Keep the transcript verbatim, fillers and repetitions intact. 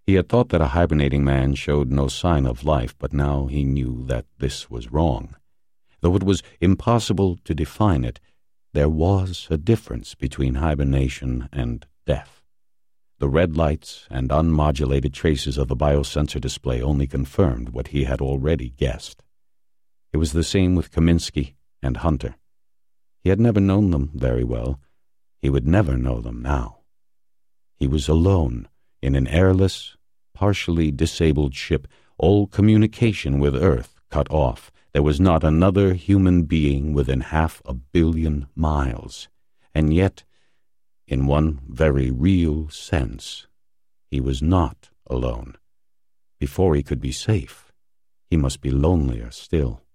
He had thought that a hibernating man showed no sign of life, but now he knew that this was wrong. Though it was impossible to define it, there was a difference between hibernation and death. The red lights and unmodulated traces of the biosensor display only confirmed what he had already guessed. It was the same with Kaminsky and Hunter. He had never known them very well. He would never know them now. He was alone in an airless, partially disabled ship, all communication with Earth cut off. There was not another human being within half a billion miles. And yet, in one very real sense, he was not alone. Before he could be safe, he must be lonelier still.